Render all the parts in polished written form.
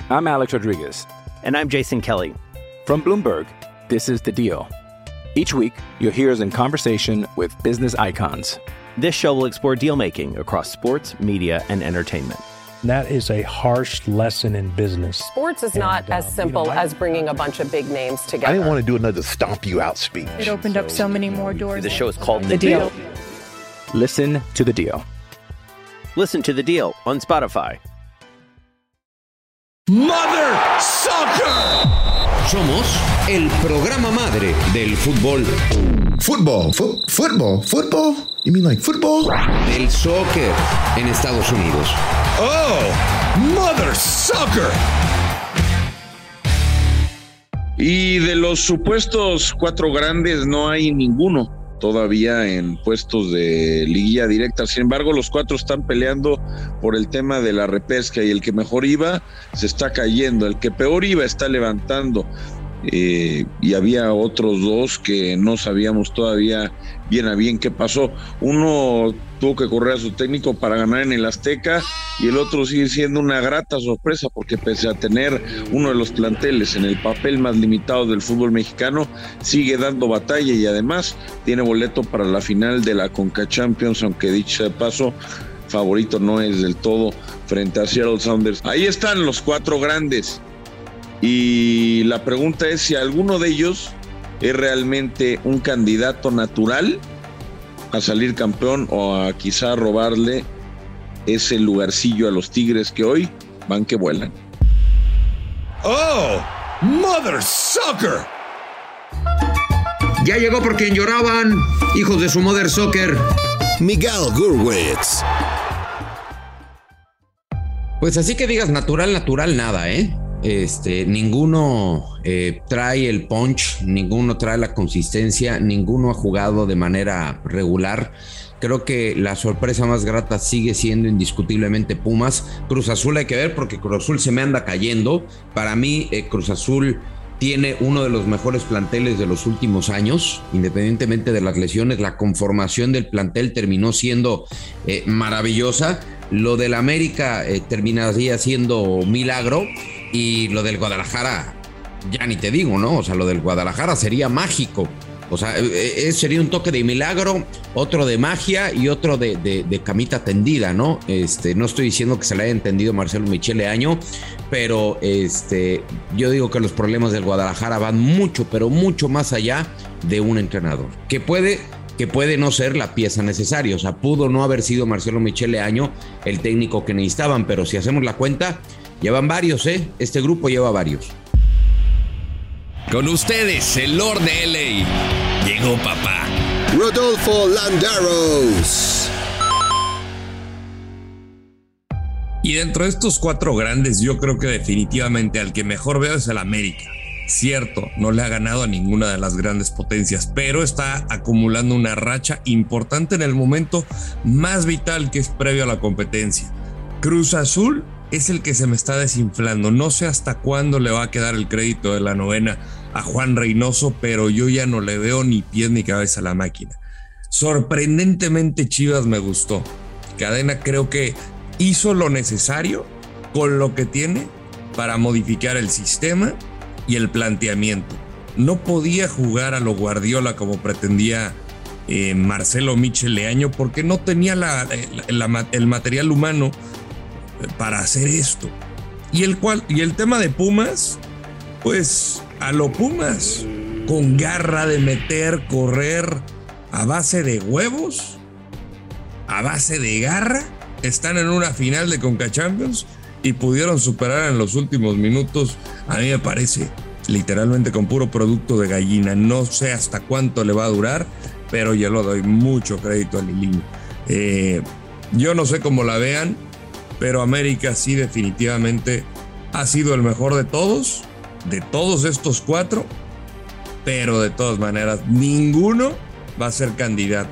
I'm Alex Rodriguez. And I'm Jason Kelly. From Bloomberg, this is The Deal. Each week, you'll hear us in conversation with business icons. This show will explore deal-making across sports, media, and entertainment. That is a harsh lesson in business. Sports is not as simple as bringing a bunch of big names together. I didn't want to do another stomp you out speech. It opened up so many more doors. The show is called The Deal. Listen to The Deal. Listen to The Deal on Spotify. Mother Soccer. Somos el programa madre del fútbol. Football? You mean like football? Del soccer en Estados Unidos. Oh, Mother Soccer. Y de los supuestos 4 grandes no hay ninguno todavía en puestos de liguilla directa. Sin embargo, los 4 están peleando por el tema de la repesca y el que mejor iba se está cayendo, el que peor iba está levantando. Y había otros 2 que no sabíamos todavía bien a bien qué pasó. Uno tuvo que correr a su técnico para ganar en el Azteca y el otro sigue siendo una grata sorpresa porque pese a tener uno de los planteles en el papel más limitado del fútbol mexicano, sigue dando batalla y además tiene boleto para la final de la Conca Champions, aunque dicho de paso, favorito no es del todo frente a Seattle Sounders. Ahí están los 4 grandes. Y la pregunta es si alguno de ellos es realmente un candidato natural a salir campeón o a quizá robarle ese lugarcillo a los Tigres que hoy van que vuelan. Oh, Mother Soccer. Ya llegó por quien lloraban, hijos de su Mother Soccer. Miguel Gurwitz. Pues así que digas natural, nada, ¿eh? Ninguno trae el punch, ninguno trae la consistencia, ninguno ha jugado de manera regular. Creo que la sorpresa más grata sigue siendo indiscutiblemente Pumas. Cruz Azul hay que ver porque Cruz Azul se me anda cayendo. Para mí, Cruz Azul tiene uno de los mejores planteles de los últimos años, independientemente de las lesiones. La conformación del plantel terminó siendo maravillosa. Lo del América terminaría siendo milagro. Y lo del Guadalajara, ya ni te digo, ¿no? O sea, lo del Guadalajara sería mágico. O sea, sería un toque de milagro, otro de magia y otro de camita tendida, ¿no? No estoy diciendo que se le haya entendido Marcelo Michele Año, pero yo digo que los problemas del Guadalajara van mucho, pero mucho más allá de un entrenador. Que puede no ser la pieza necesaria. O sea, pudo no haber sido Marcelo Michele Año el técnico que necesitaban, pero si hacemos la cuenta, llevan varios, Este grupo lleva varios. Con ustedes, el Lord de LA. Llegó papá. Rodolfo Landeros. Y dentro de estos 4 grandes, yo creo que definitivamente al que mejor veo es el América. Cierto, no le ha ganado a ninguna de las grandes potencias, pero está acumulando una racha importante en el momento más vital que es previo a la competencia. Cruz Azul es el que se me está desinflando. No sé hasta cuándo le va a quedar el crédito de la novena a Juan Reynoso, pero yo ya no le veo ni pies ni cabeza a la máquina. Sorprendentemente Chivas me gustó. Cadena creo que hizo lo necesario con lo que tiene para modificar el sistema y el planteamiento. No podía jugar a lo Guardiola como pretendía Marcelo Michele Año porque no tenía el material humano para hacer esto. Y el tema de Pumas, pues a lo Pumas, con garra de meter, correr a base de huevos, a base de garra, están en una final de Conca Champions y pudieron superar en los últimos minutos. A mí me parece literalmente con puro producto de gallina. No sé hasta cuánto le va a durar, pero yo le doy mucho crédito a Lilini. Yo no sé cómo la vean, pero América sí definitivamente ha sido el mejor de todos estos 4, pero de todas maneras ninguno va a ser candidato.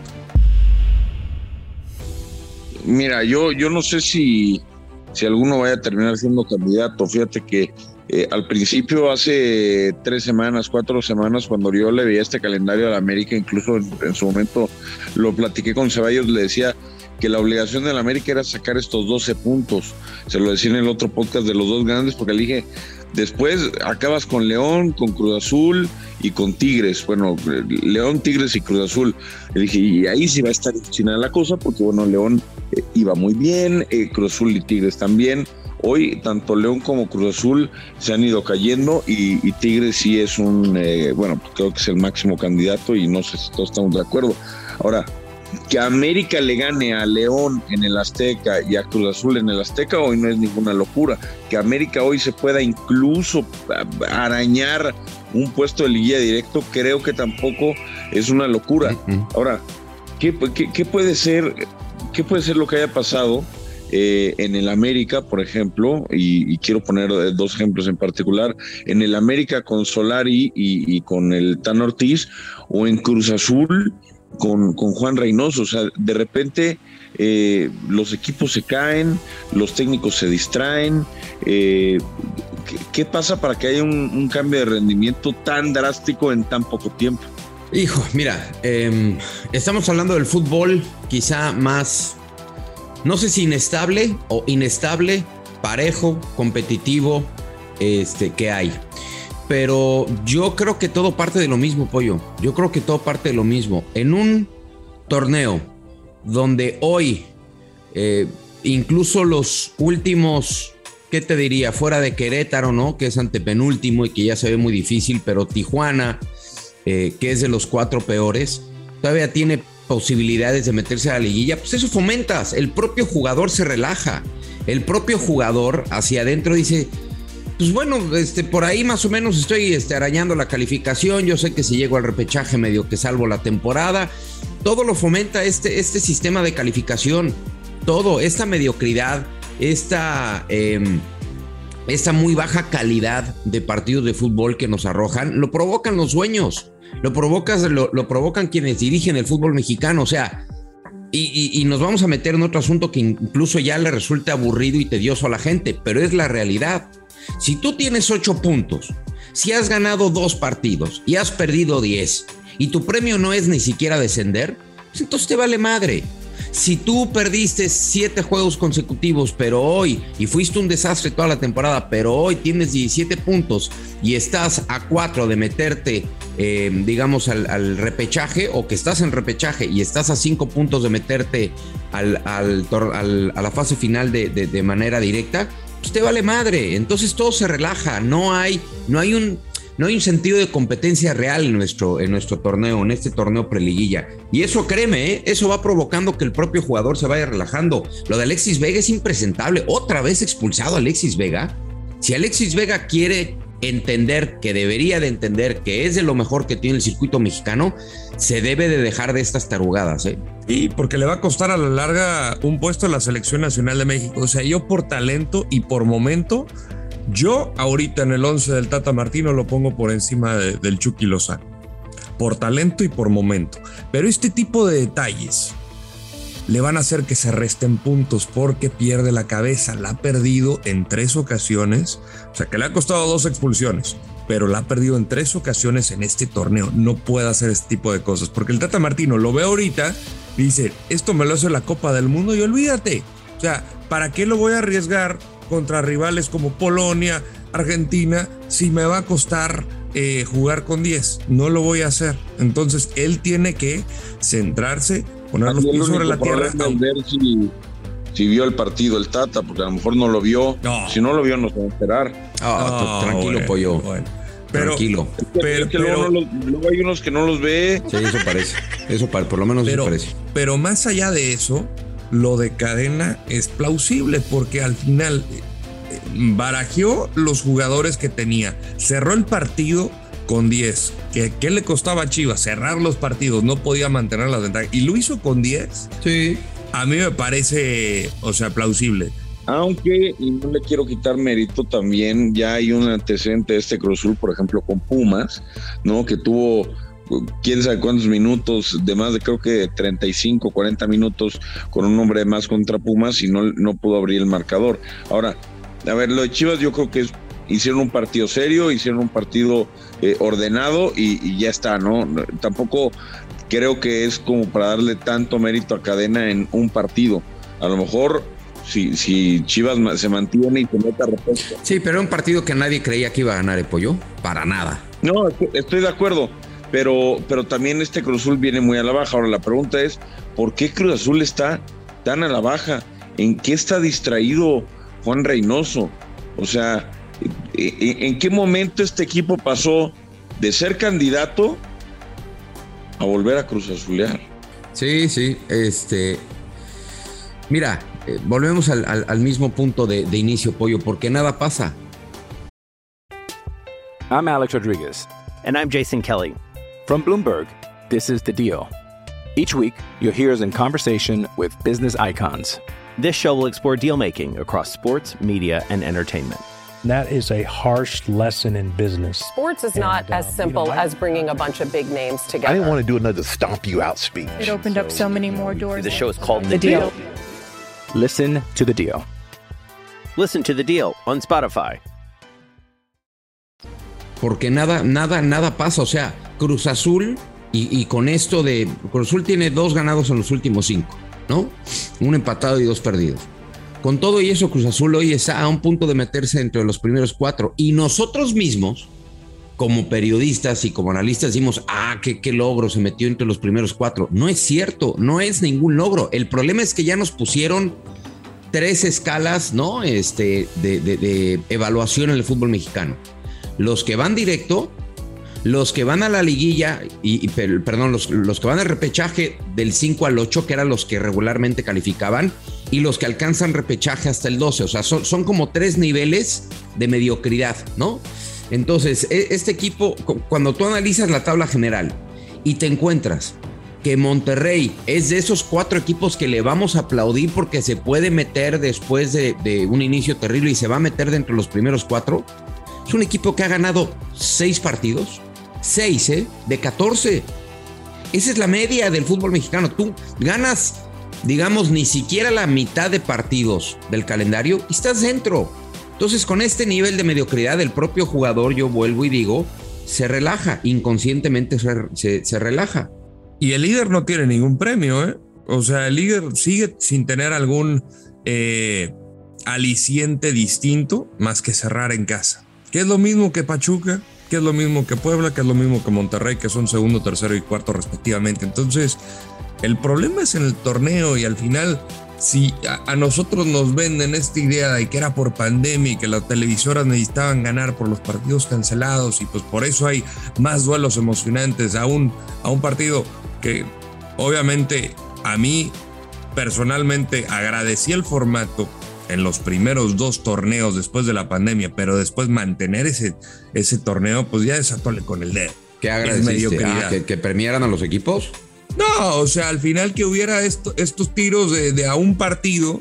Mira, yo no sé si alguno vaya a terminar siendo candidato. Fíjate que al principio, hace 3 semanas, 4 semanas, cuando yo le veía este calendario a la América, incluso en su momento lo platiqué con Ceballos, le decía que la obligación del América era sacar estos 12 puntos. Se lo decía en el otro podcast de los dos grandes, porque le dije, después acabas con León, con Cruz Azul y con Tigres. Bueno, León, Tigres y Cruz Azul. Le dije, y ahí sí va a estar china la cosa, porque bueno, León iba muy bien, Cruz Azul y Tigres también. Hoy tanto León como Cruz Azul se han ido cayendo y Tigres sí es bueno, creo que es el máximo candidato y no sé si todos estamos de acuerdo. Ahora, que América le gane a León en el Azteca y a Cruz Azul en el Azteca hoy no es ninguna locura. Que América hoy se pueda incluso arañar un puesto de liguilla directo, creo que tampoco es una locura. Ahora, ¿qué puede ser lo que haya pasado en el América, por ejemplo? Y quiero poner dos ejemplos en particular. En el América con Solari y con el Tan Ortiz, o en Cruz Azul con Juan Reynoso. O sea, de repente los equipos se caen, los técnicos se distraen. ¿Qué pasa para que haya un cambio de rendimiento tan drástico en tan poco tiempo? Hijo, mira, estamos hablando del fútbol quizá más, no sé si inestable o inestable, parejo, competitivo, que hay. Pero yo creo que todo parte de lo mismo, Pollo. Yo creo que todo parte de lo mismo. En un torneo donde hoy, incluso los últimos, ¿qué te diría? Fuera de Querétaro, ¿no? Que es antepenúltimo y que ya se ve muy difícil, pero Tijuana, que es de los 4 peores, todavía tiene posibilidades de meterse a la liguilla. Pues eso fomentas. El propio jugador se relaja. El propio jugador hacia adentro dice, pues bueno, por ahí más o menos estoy arañando la calificación. Yo sé que si llego al repechaje medio que salvo la temporada. Todo lo fomenta este sistema de calificación. Todo, esta mediocridad, esta muy baja calidad de partidos de fútbol que nos arrojan, lo provocan los dueños, lo provocan quienes dirigen el fútbol mexicano. O sea, y nos vamos a meter en otro asunto que incluso ya le resulta aburrido y tedioso a la gente, pero es la realidad. Si tú tienes 8 puntos, si has ganado 2 partidos y has perdido 10 y tu premio no es ni siquiera descender, pues entonces te vale madre. Si tú perdiste 7 juegos consecutivos, pero hoy, y fuiste un desastre toda la temporada, pero hoy tienes 17 puntos y estás a 4 de meterte, digamos, al repechaje, o que estás en repechaje y estás a 5 puntos de meterte a la fase final de manera directa, pues te vale madre. Entonces todo se relaja, no hay un sentido de competencia real en nuestro torneo, en este torneo preliguilla. Y eso, créeme, eso va provocando que el propio jugador se vaya relajando. Lo de Alexis Vega es impresentable. Otra vez expulsado Alexis Vega. Si Alexis Vega quiere entender, que debería de entender que es de lo mejor que tiene el circuito mexicano, se debe de dejar de estas tarugadas, ¿eh? Y porque le va a costar a la larga un puesto en la Selección Nacional de México. O sea, yo por talento y por momento, yo ahorita en el 11 del Tata Martino lo pongo por encima del Chucky Lozano, por talento y por momento. Pero este tipo de detalles le van a hacer que se resten puntos, porque pierde la cabeza. La ha perdido en 3 ocasiones, o sea que le ha costado 2 expulsiones, pero la ha perdido en 3 ocasiones en este torneo. No puede hacer este tipo de cosas, porque el Tata Martino lo ve ahorita y dice, esto me lo hace la Copa del Mundo y olvídate. O sea, ¿para qué lo voy a arriesgar contra rivales como Polonia, Argentina, si me va a costar jugar con 10? No lo voy a hacer. Entonces él tiene que centrarse, poner los pies sobre la tierra. Ver si vio el partido el Tata, porque a lo mejor no lo vio. No. Si no lo vio, no se va a enterar. Tranquilo, bueno, Pollo. Bueno. Tranquilo. Pero luego hay unos que no los ve. Sí, eso parece. Por lo menos eso parece. Pero más allá de eso, lo de Cadena es plausible, porque al final barajeó los jugadores que tenía, cerró el partido con 10. ¿Qué le costaba a Chivas? Cerrar los partidos, no podía mantener las ventajas, y lo hizo con 10. Sí. A mí me parece, o sea, plausible. Aunque, y no le quiero quitar mérito, también ya hay un antecedente de este Cruz Azul, por ejemplo, con Pumas, ¿no? Que tuvo quién sabe cuántos minutos, de más de creo que 35, 40 minutos con un hombre más contra Pumas, y no pudo abrir el marcador. Ahora, a ver, lo de Chivas yo creo que hicieron un partido serio, hicieron un partido ordenado y ya está, ¿no? Tampoco creo que es como para darle tanto mérito a Cadena en un partido. A lo mejor si Chivas se mantiene y se mete a repuesto. Sí, pero era un partido que nadie creía que iba a ganar, Pollo, para nada. No, estoy de acuerdo, pero también este Cruz Azul viene muy a la baja. Ahora la pregunta es, ¿por qué Cruz Azul está tan a la baja? ¿En qué está distraído Juan Reynoso? O sea, ¿en qué momento este equipo pasó de ser candidato a volver a Cruz Azulear? Sí, mira, volvemos al mismo punto de inicio, Pollo, porque nada pasa. I'm Alex Rodriguez. And I'm Jason Kelly. From Bloomberg, this is The Deal. Each week, you'll hear us in conversation with business icons. This show will explore deal-making across sports, media, and entertainment. That is a harsh lesson in business. Sports is not as simple as bringing a bunch of big names together. I didn't want to do another stomp you out speech. It opened up so many more doors. The show is called The Deal. Listen to The Deal. Listen to The Deal on Spotify. Porque nada pasa. O sea, Cruz Azul, y con esto de Cruz Azul tiene 2 ganados en los últimos 5, ¿no? 1 empatado y 2 perdidos. Con todo y eso, Cruz Azul hoy está a un punto de meterse entre los primeros 4. Y nosotros mismos, como periodistas y como analistas, decimos, qué logro, se metió entre los primeros 4. No es cierto, no es ningún logro. El problema es que ya nos pusieron 3 escalas, ¿no? De evaluación en el fútbol mexicano. Los que van directo, los que van a la liguilla, los que van al repechaje del 5 al 8, que eran los que regularmente calificaban, y los que alcanzan repechaje hasta el 12. O sea, son como 3 niveles de mediocridad, ¿no? Entonces, este equipo, cuando tú analizas la tabla general y te encuentras que Monterrey es de esos 4 equipos que le vamos a aplaudir porque se puede meter después de un inicio terrible y se va a meter dentro de los primeros 4, es un equipo que ha ganado 6 partidos, 6 de 14. Esa es la media del fútbol mexicano. Tú ganas, digamos, ni siquiera la mitad de partidos del calendario y estás dentro. Entonces, con este nivel de mediocridad, el propio jugador, yo vuelvo y digo, se relaja, inconscientemente se relaja. Y el líder no tiene ningún premio, ¿eh? O sea, el líder sigue sin tener algún aliciente distinto más que cerrar en casa. Que es lo mismo que Pachuca, que es lo mismo que Puebla, que es lo mismo que Monterrey, que son 2º, 3º y 4º respectivamente. Entonces, el problema es en el torneo y al final, si a nosotros nos venden esta idea de que era por pandemia y que las televisoras necesitaban ganar por los partidos cancelados y pues por eso hay más duelos emocionantes a un partido que obviamente a mí personalmente agradecí el formato en los primeros 2 torneos después de la pandemia, pero después mantener ese torneo, pues ya es atole con el dedo. ¿Qué agradeciste? ¿Que premiaran a los equipos? No, o sea, al final que hubiera estos tiros de a un partido,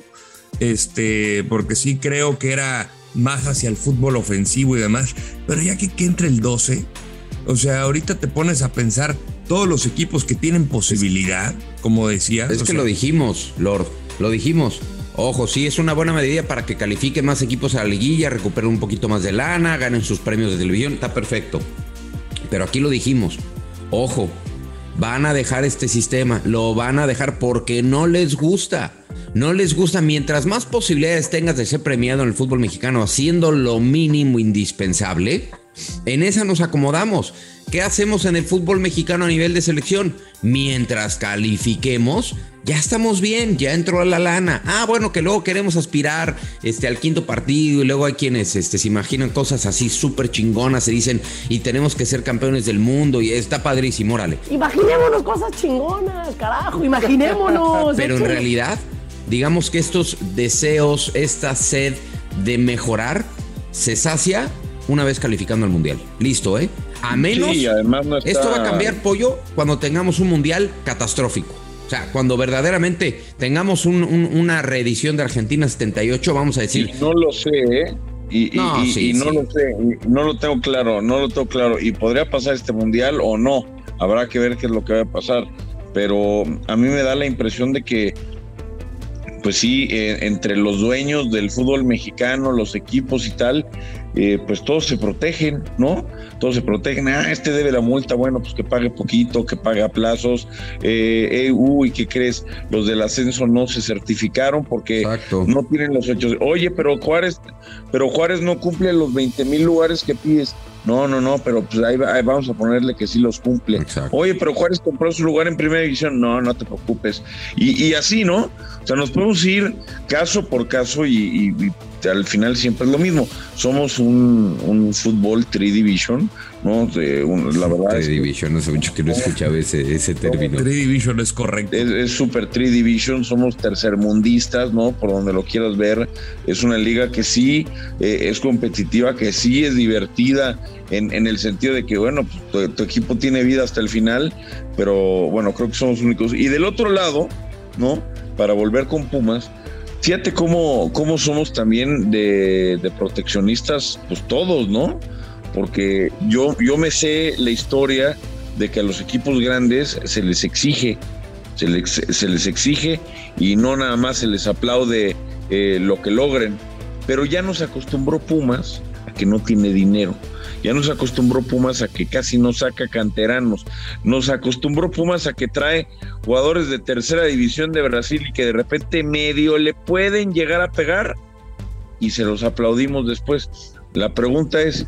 porque sí creo que era más hacia el fútbol ofensivo y demás, pero ya que entre el 12, o sea, ahorita te pones a pensar todos los equipos que tienen posibilidad, como decías. Es que lo dijimos, Lord, lo dijimos. Ojo, sí, es una buena medida para que califiquen más equipos a la liguilla, recuperen un poquito más de lana, ganen sus premios de televisión, está perfecto. Pero aquí lo dijimos, ojo, van a dejar este sistema, lo van a dejar porque no les gusta. No les gusta. Mientras más posibilidades tengas de ser premiado en el fútbol mexicano haciendo lo mínimo indispensable, en esa nos acomodamos. ¿Qué hacemos en el fútbol mexicano a nivel de selección? Mientras califiquemos, ya estamos bien, ya entró la lana. Bueno, que luego queremos aspirar al 5º partido y luego hay quienes se imaginan cosas así súper chingonas, se dicen, y tenemos que ser campeones del mundo y está padrísimo, órale. Imaginémonos cosas chingonas, carajo, imaginémonos. Pero en realidad, digamos que estos deseos, esta sed de mejorar, se sacia una vez calificando al mundial. Listo, ¿eh? A menos, sí, además no está... Esto va a cambiar, Pollo, cuando tengamos un mundial catastrófico. O sea, cuando verdaderamente tengamos una reedición de Argentina 78, vamos a decir... Y no lo sé, ¿eh? Lo sé, no lo tengo claro. Y podría pasar este mundial o no. Habrá que ver qué es lo que va a pasar. Pero a mí me da la impresión de que pues sí, entre los dueños del fútbol mexicano, los equipos y tal, pues todos se protegen, ¿no? Todos se protegen. Este debe la multa, bueno, pues que pague poquito, que pague a plazos. ¿Y qué crees? Los del ascenso no se certificaron porque no tienen los hechos. Oye, pero Juárez no cumple los 20,000 lugares que pides. No, pero pues ahí vamos a ponerle que sí los cumple. Exacto. Oye, pero Juárez compró su lugar en primera división. No te preocupes. Y así, ¿no? O sea, nos podemos ir caso por caso y al final siempre es lo mismo. Somos un fútbol 3 division, ¿no? La verdad 3 division, hace mucho que no escuchaba ese término. 3 division es correcto. Es super 3 division, somos tercermundistas, ¿no? Por donde lo quieras ver. Es una liga que sí es competitiva, que sí es divertida, en el sentido de que, bueno, pues, tu equipo tiene vida hasta el final, pero bueno, creo que somos únicos. Y del otro lado, ¿no? Para volver con Pumas, fíjate cómo somos también de proteccionistas, pues todos, ¿no? Porque yo me sé la historia de que a los equipos grandes se les exige y no nada más se les aplaude lo que logren, pero ya nos acostumbró Pumas a que no tiene dinero. Ya nos acostumbró Pumas a que casi no saca canteranos. Nos acostumbró Pumas a que trae jugadores de tercera división de Brasil y que de repente medio le pueden llegar a pegar y se los aplaudimos después. La pregunta es,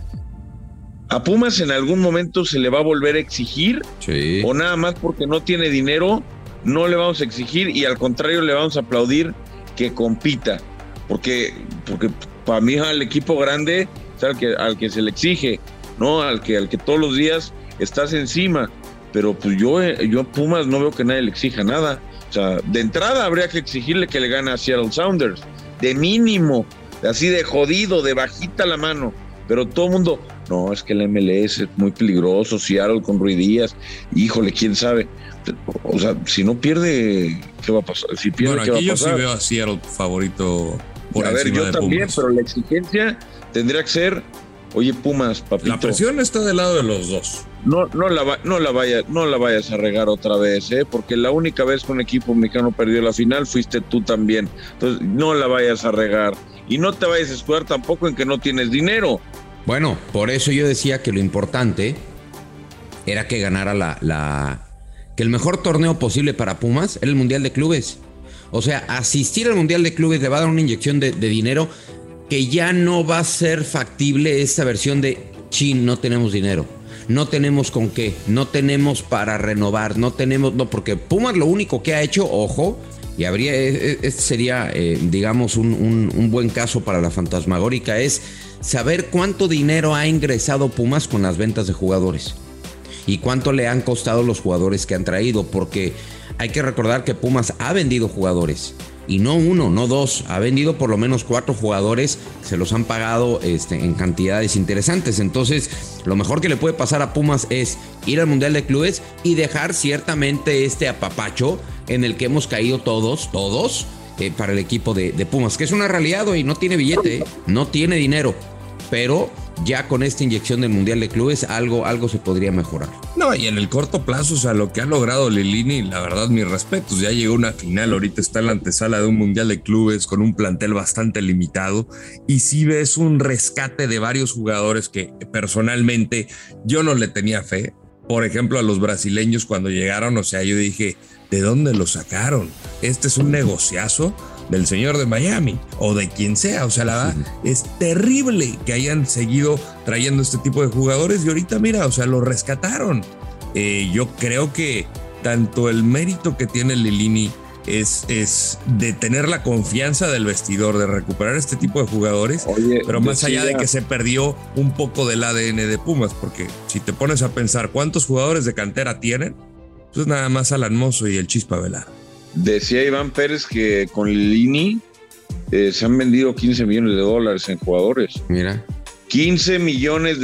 ¿a Pumas en algún momento se le va a volver a exigir? Sí. ¿O nada más porque no tiene dinero no le vamos a exigir y al contrario le vamos a aplaudir que compita? Porque para mí al equipo grande al que se le exige, ¿no? Al que todos los días estás encima, pero pues yo a Pumas no veo que nadie le exija nada. O sea, de entrada habría que exigirle que le gane a Seattle Sounders, de mínimo, así de jodido, de bajita la mano, pero todo el mundo, no, es que el MLS es muy peligroso, Seattle con Rui Díaz, híjole, quién sabe. O sea, si no pierde, ¿qué va a pasar? Si pierde, bueno, ¿qué va a pasar? Yo sí veo a Seattle favorito por encima de Pumas. Yo también, pero la exigencia tendría que ser, oye, Pumas, papito. La presión está del lado de los dos. No la vayas a regar otra vez, porque la única vez que un equipo mexicano perdió la final fuiste tú también. Entonces, no la vayas a regar. Y no te vayas a escudar tampoco en que no tienes dinero. Bueno, por eso yo decía que lo importante era que ganara que el mejor torneo posible para Pumas era el Mundial de Clubes. O sea, asistir al Mundial de Clubes le va a dar una inyección de dinero que ya no va a ser factible esta versión de no tenemos dinero, no tenemos con qué, no tenemos para renovar, porque Pumas lo único que ha hecho, ojo, y este sería, digamos, un buen caso para la fantasmagórica, es saber cuánto dinero ha ingresado Pumas con las ventas de jugadores y cuánto le han costado los jugadores que han traído, porque hay que recordar que Pumas ha vendido jugadores. Y no uno, no dos, ha vendido por lo menos 4 jugadores, se los han pagado en cantidades interesantes. Entonces, lo mejor que le puede pasar a Pumas es ir al Mundial de Clubes y dejar ciertamente este apapacho en el que hemos caído todos, para el equipo de Pumas, que es una realidad, y no tiene billete, no tiene dinero, pero ya con esta inyección del Mundial de Clubes algo se podría mejorar. No, y en el corto plazo, o sea, lo que ha logrado Lilini, la verdad, mis respetos, ya llegó a una final, ahorita está en la antesala de un Mundial de Clubes con un plantel bastante limitado, y sí ves un rescate de varios jugadores que personalmente yo no le tenía fe. Por ejemplo, a los brasileños cuando llegaron, o sea, yo dije, ¿de dónde los sacaron? Este es un negociazo del señor de Miami o de quien sea. O sea, la verdad, es terrible que hayan seguido trayendo este tipo de jugadores y ahorita mira, o sea, lo rescataron. Yo creo que tanto el mérito que tiene Lilini es de tener la confianza del vestidor, de recuperar este tipo de jugadores. Oye, pero más allá de que se perdió un poco del ADN de Pumas, porque si te pones a pensar cuántos jugadores de cantera tienen, pues nada más Alan Mozo y el Chispa Velar. Decía Iván Pérez que con Lilini se han vendido $15 millones en jugadores. Mira. $15 millones.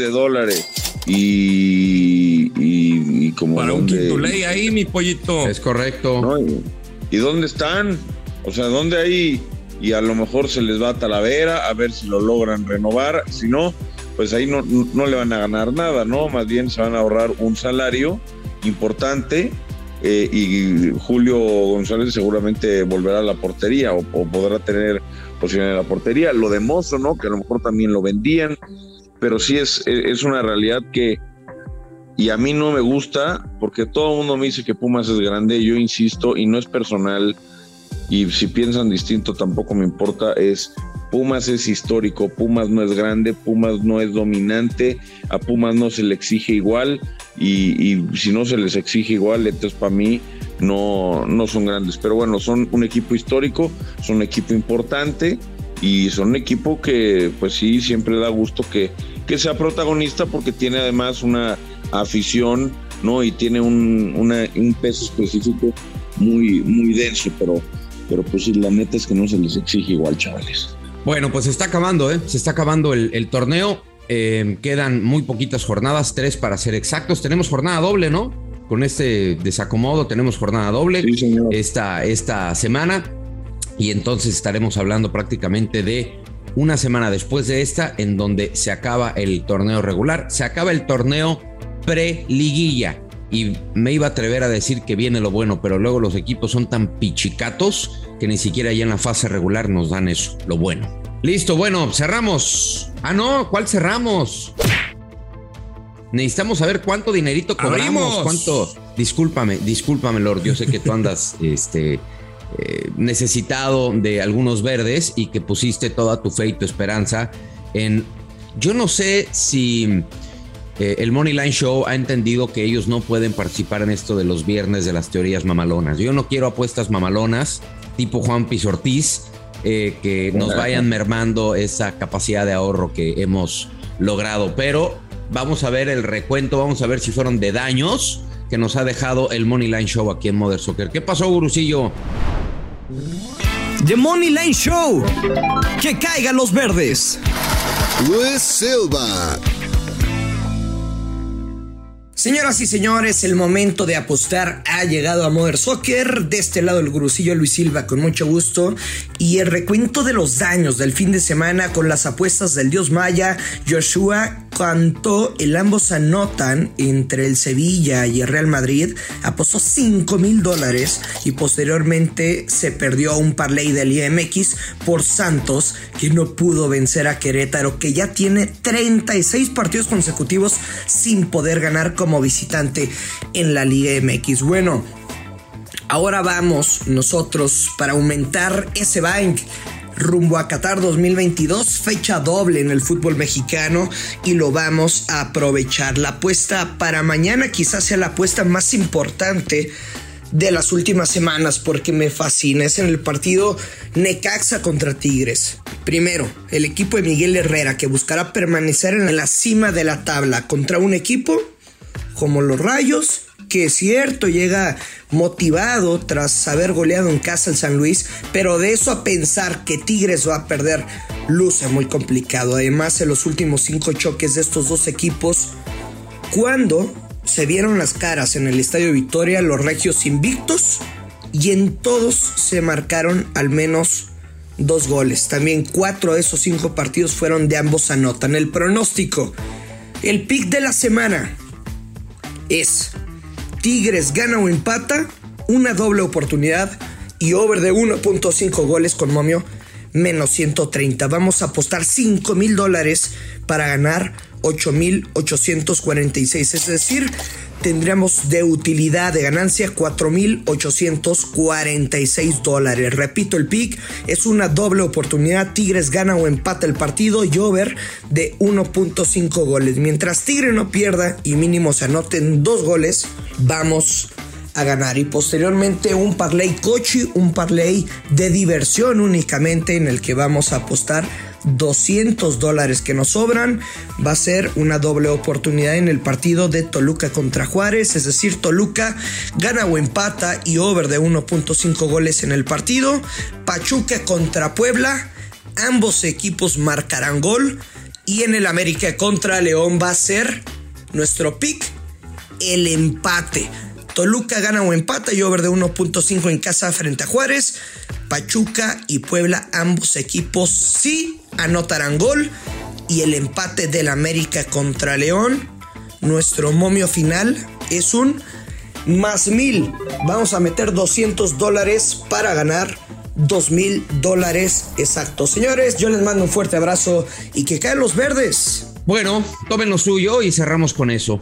Y como para un Quintuley ahí, mi pollito. Es correcto. ¿No? ¿Y dónde están? O sea, ¿dónde hay? Y a lo mejor se les va a Talavera a ver si lo logran renovar. Si no, pues ahí no le van a ganar nada, ¿no? Más bien se van a ahorrar un salario importante y Julio González seguramente volverá a la portería o podrá tener posición en la portería. Lo de Mozo, ¿no? Que a lo mejor también lo vendían, pero sí es una realidad que, y a mí no me gusta, porque todo el mundo me dice que Pumas es grande. Yo insisto, y no es personal, y si piensan distinto tampoco me importa, Pumas es histórico, Pumas no es grande, Pumas no es dominante, a Pumas no se le exige igual, y si no se les exige igual, entonces para mí no son grandes. Pero bueno, son un equipo histórico, son un equipo importante, y son un equipo que pues sí, siempre da gusto que sea protagonista, porque tiene además una afición, ¿no? Y tiene un peso específico muy, muy denso, pero pues sí, la neta es que no se les exige igual, chavales. Bueno, pues se está acabando, se está acabando el torneo. Quedan muy poquitas jornadas, 3 para ser exactos. Tenemos jornada doble, ¿no? Con este desacomodo tenemos jornada doble, sí, señor, esta semana. Y entonces estaremos hablando prácticamente de una semana después de esta, en donde se acaba el torneo regular, se acaba el torneo pre-liguilla. Y me iba a atrever a decir que viene lo bueno, pero luego los equipos son tan pichicatos que ni siquiera ya en la fase regular nos dan eso, lo bueno. Listo, bueno, cerramos. Ah, no, ¿cuál cerramos? Necesitamos saber cuánto dinerito cobramos. ¡Abrimos! ¿Cuánto? Discúlpame, Lord, yo sé que tú andas necesitado de algunos verdes y que pusiste toda tu fe y tu esperanza en... Yo no sé si... el Money Line Show ha entendido que ellos no pueden participar en esto de los viernes de las teorías mamalonas. Yo no quiero apuestas mamalonas tipo Juan Piz Ortiz, que nos vayan mermando esa capacidad de ahorro que hemos logrado. Pero vamos a ver el recuento, vamos a ver si fueron de daños que nos ha dejado el Money Line Show aquí en Mother Soccer. ¿Qué pasó, gurusillo? The Money Line Show. Que caigan los verdes. Luis Silva. Señoras y señores, el momento de apostar ha llegado a Mother Soccer. De este lado el gurusillo Luis Silva, con mucho gusto. Y el recuento de los daños del fin de semana con las apuestas del dios maya. Joshua cantó el ambos anotan entre el Sevilla y el Real Madrid. Apostó $5,000 y posteriormente se perdió un parlay del IMX por Santos, que no pudo vencer a Querétaro, que ya tiene 36 partidos consecutivos sin poder ganar como visitante en la Liga MX. Bueno, ahora vamos nosotros para aumentar ese bank rumbo a Qatar 2022, fecha doble en el fútbol mexicano, y lo vamos a aprovechar. La apuesta para mañana quizás sea la apuesta más importante de las últimas semanas, porque me fascina. Es en el partido Necaxa contra Tigres. Primero, el equipo de Miguel Herrera, que buscará permanecer en la cima de la tabla contra un equipo como los Rayos, que es cierto, llega motivado tras haber goleado en casa el San Luis, pero de eso a pensar que Tigres va a perder, luce muy complicado. Además, en los últimos 5 choques de estos dos equipos, cuando se vieron las caras en el Estadio Victoria, los regios invictos, y en todos se marcaron al menos 2 goles. También 4 de esos 5 partidos fueron de ambos anotan. El pronóstico, el pick de la semana es Tigres gana o empata, una doble oportunidad y over de 1.5 goles con momio menos 130. Vamos a apostar $5,000 para ganar 8,846, es decir, tendríamos de utilidad de ganancia $4,846. Repito, el pick es una doble oportunidad, Tigres gana o empata el partido y over de 1.5 goles. Mientras Tigre no pierda y mínimo se anoten 2 goles, vamos a ganar. Y posteriormente un parlay cochi, un parlay de diversión únicamente, en el que vamos a apostar $200 que nos sobran. Va a ser una doble oportunidad en el partido de Toluca contra Juárez, es decir, Toluca gana o empata y over de 1.5 goles en el partido. Pachuca contra Puebla, ambos equipos marcarán gol. Y en el América contra León va a ser nuestro pick el empate. Toluca gana o empata y over de 1.5 en casa frente a Juárez. Pachuca y Puebla, ambos equipos sí anotarán gol. Y el empate del América contra León, nuestro momio final es un más 1,000. Vamos a meter $200 para ganar $2,000 exactos. Señores, yo les mando un fuerte abrazo y que caen los verdes. Bueno, tomen lo suyo y cerramos con eso.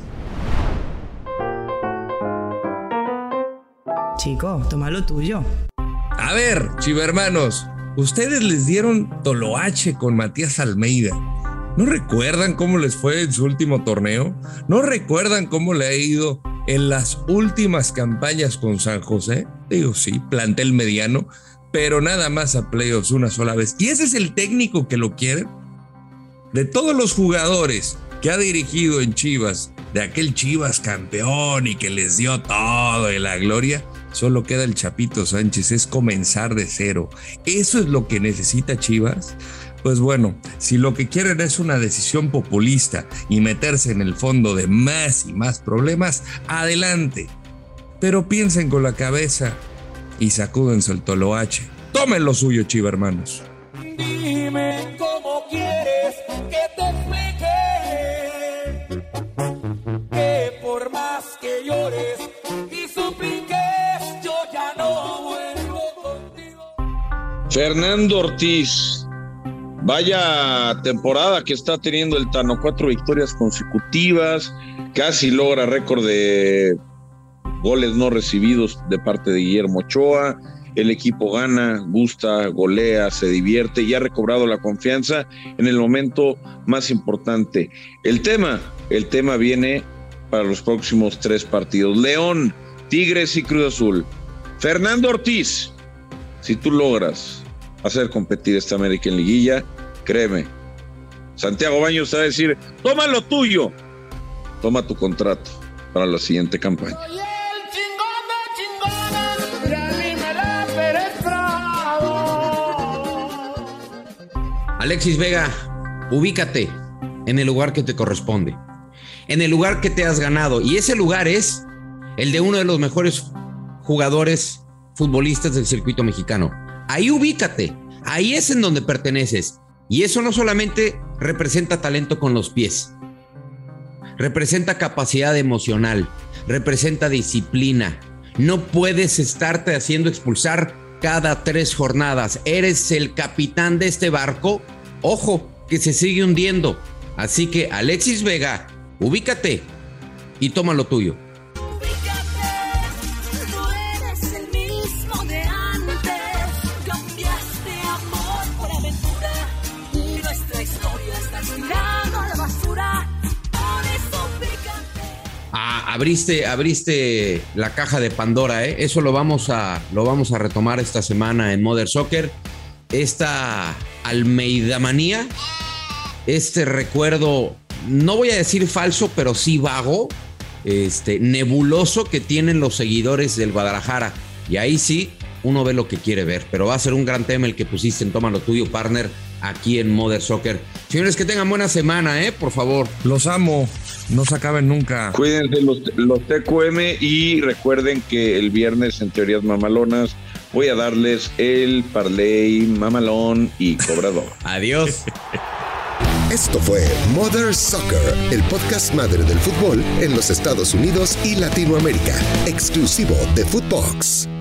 Chico, toma lo tuyo. A ver, chivermanos, ustedes les dieron toloache con Matías Almeida. ¿No recuerdan cómo les fue en su último torneo? ¿No recuerdan cómo le ha ido en las últimas campañas con San José? Digo, sí, plantel mediano, pero nada más a playoffs una sola vez. ¿Y ese es el técnico que lo quiere? De todos los jugadores que ha dirigido en Chivas, de aquel Chivas campeón y que les dio todo y la gloria, solo queda el Chapito Sánchez. Es comenzar de cero. ¿Eso es lo que necesita Chivas? Pues bueno, si lo que quieren es una decisión populista y meterse en el fondo de más y más problemas, adelante. Pero piensen con la cabeza y sacúdense el toloache. Tomen lo suyo, chivermanos. Dime cómo quieres que te explique que por más que llores y supliques, yo ya no vuelvo contigo. Fernando Ortiz. Vaya temporada que está teniendo el Tano, 4 victorias consecutivas, casi logra récord de goles no recibidos de parte de Guillermo Ochoa. El equipo gana, gusta, golea, se divierte y ha recobrado la confianza en el momento más importante. El tema viene para los próximos 3 partidos: León, Tigres y Cruz Azul. Fernando Ortiz, si tú logras hacer competir esta América en liguilla, créeme, Santiago Baños te va a decir: toma lo tuyo, toma tu contrato para la siguiente campaña. Alexis Vega, ubícate en el lugar que te corresponde, en el lugar que te has ganado, y ese lugar es el de uno de los mejores jugadores futbolistas del circuito mexicano. Ahí ubícate, ahí es en donde perteneces. Y eso no solamente representa talento con los pies, representa capacidad emocional, representa disciplina. No puedes estarte haciendo expulsar cada 3 jornadas. Eres el capitán de este barco, ojo, que se sigue hundiendo. Así que, Alexis Vega, ubícate y toma lo tuyo. Abriste la caja de Pandora, ¿eh? Eso lo vamos a retomar esta semana en Mother Soccer. Esta Almeida manía, este recuerdo, no voy a decir falso, pero sí vago, nebuloso que tienen los seguidores del Guadalajara. Y ahí sí, uno ve lo que quiere ver. Pero va a ser un gran tema el que pusiste en Toma lo Tuyo, partner, aquí en Mother Soccer. Señores, que tengan buena semana, por favor. Los amo, no se acaben nunca. Cuídense los TQM y recuerden que el viernes en Teorías Mamalonas voy a darles el parlay mamalón y cobrador. Adiós. Esto fue Mother Soccer, el podcast madre del fútbol en los Estados Unidos y Latinoamérica, exclusivo de Footbox.